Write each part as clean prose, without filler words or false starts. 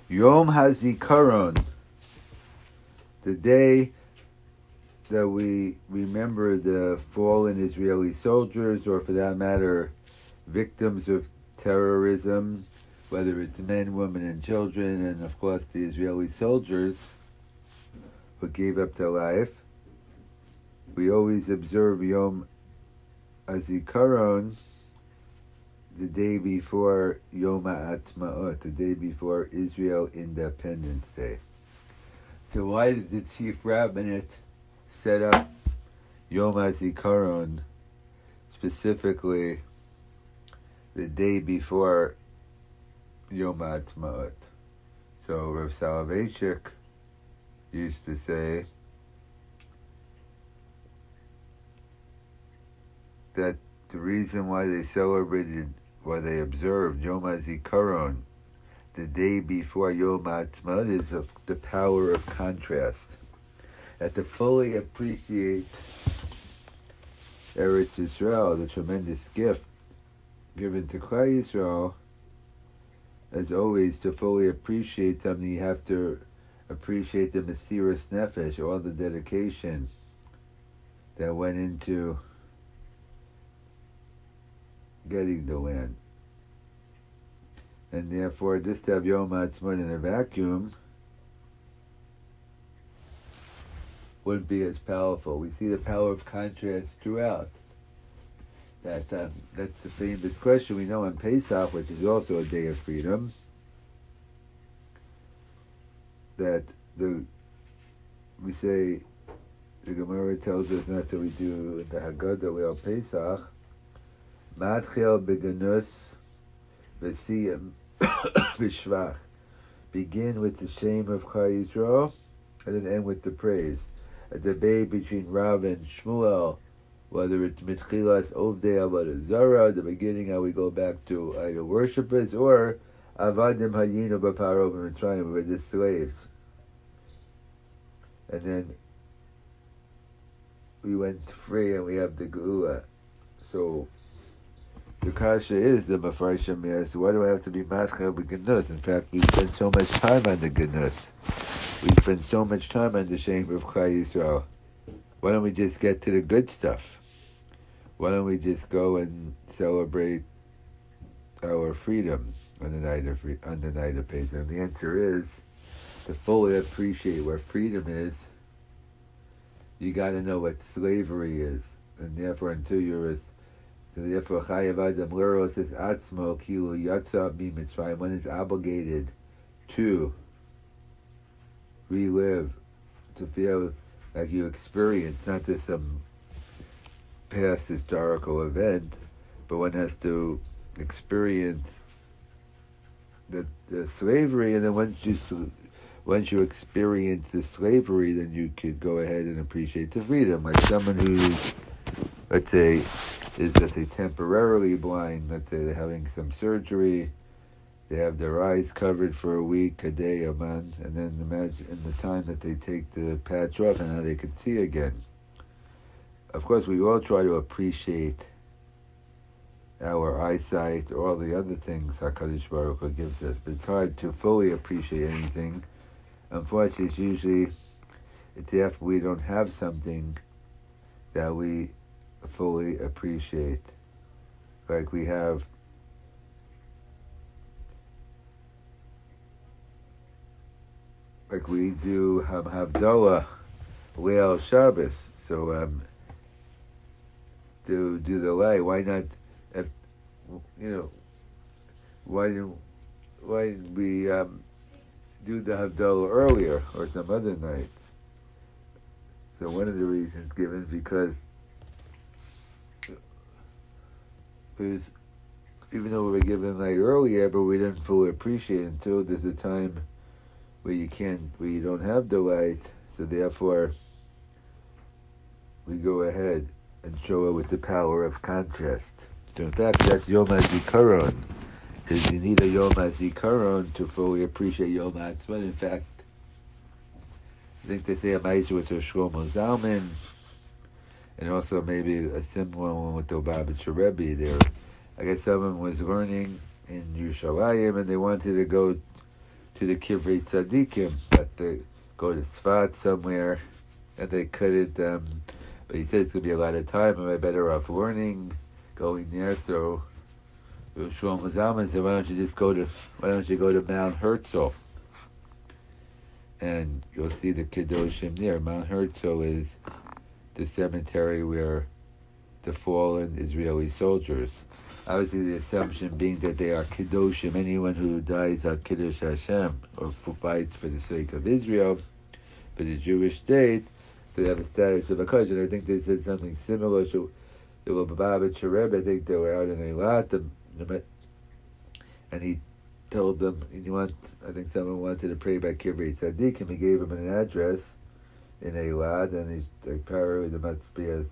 Yom HaZikaron, the day that we remember the fallen Israeli soldiers, or for that matter, victims of terrorism, whether it's men, women, and children, and of course the Israeli soldiers who gave up their life. We always observe Yom HaZikaron the day before Yom HaAtzmaut, the day before Israel Independence Day. So why did the chief rabbinate set up Yom HaZikaron specifically the day before Yom HaAtzmaut? So Rav Soloveitchik used to say that the reason why they observed Yom HaZikaron the day before Yom HaAtzmaut is of the power of contrast. That to fully appreciate Eretz Yisrael, the tremendous gift given to Klal Yisrael, as always, to fully appreciate something, you have to appreciate the Mesiras Nefesh, all the dedication that went into getting the land. And therefore, just to have Yom HaAtzmaut in a vacuum wouldn't be as powerful. We see the power of contrast throughout. That's the famous question we know on Pesach, which is also a day of freedom, that we say, the Gemara tells us not that we do the Haggadah, we are Pesach, Matchel beganus v'siyam b'shvach. Begin with the shame of Klal Yisrael, and then end with the praise. A debate between Rav and Shmuel, whether it's Mitchilas Ovdei Avodah Zarah, the beginning how we go back to idol worshippers, or Avadim Hayinu B'Paro B'Mitzrayim, we're the slaves. And then we went free and we have the Geula. So the kasha is the Mefarshim asks, why do I have to be Matchel b'Genus? In fact, we spend so much time on the Genus. We spend so much time on the shame of Klal Yisrael. Why don't we just get to the good stuff? Why don't we just go and celebrate our freedom on the night of Pesach? And the answer is, to fully appreciate what freedom is, you got to know what slavery is, and therefore until you're therefore Chayav Adam L'Eros says Atzmo Kilu Yatsa Mitzrayim, when it's obligated to relive, to feel like you experience not just some past historical event, but one has to experience the slavery, and then once you experience the slavery, then you could go ahead and appreciate the freedom. Like someone who, let's say, is temporarily blind, let's say they're having some surgery, they have their eyes covered for a week, a day, a month, and then imagine in the time that they take the patch off and how they can see again. Of course, we all try to appreciate our eyesight, all the other things HaKadosh Baruch Hu gives us, but it's hard to fully appreciate anything. Unfortunately, it's after we don't have something that we fully appreciate. Like we have we do Havdalah Leil Shabbos, so to do the lay. Why not? Why didn't we do the Havdalah earlier or some other night? So one of the reasons given is because even though we were given the night earlier, but we didn't fully appreciate it until there's a time where you don't have the light, so therefore we go ahead and show it with the power of contrast. So in fact, that's Yom HaZikaron, because you need a Yom HaZikaron to fully appreciate Yom HaAtzmaut. In fact, I think they say a Ma'aser with Rosh Shlomo Zalman, and also maybe a similar one with the Lubavitcher Rebbe there. I guess someone was learning in Yerushalayim and they wanted to go to the Kivrei Tzadikim, that they go to Sfat somewhere, and they couldn't, but he said it's going to be a lot of time, am I better off learning, going there, so Shlomo Zalman said, why don't you go to Mount Herzl, and you'll see the Kedoshim there. Mount Herzl is the cemetery where the fallen Israeli soldiers, obviously the assumption being that they are Kedoshim, anyone who dies on Kiddush Hashem, or fights for the sake of Israel, for the Jewish state, they have a status of a Kodesh. And I think they said something similar to the Lubavitcher Rebbe. I think they were out in Eilat, and he told them, I think someone wanted to pray by Kivrei Tzadikim, and he gave him an address in Eilat, and apparently there must be a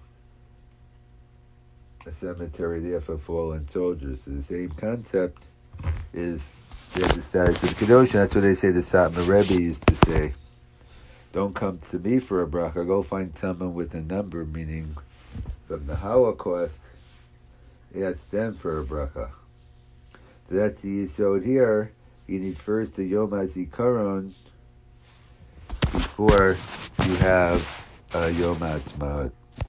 cemetery there for fallen soldiers. So the same concept is they have the status of Kedosh. That's what they say the Satmar Rebbe used to say. Don't come to me for a bracha, go find someone with a number, meaning from the Holocaust, ask them for a bracha. So that's the yisod here. You need first the Yom HaZikaron before you have Yom HaAtzmaut.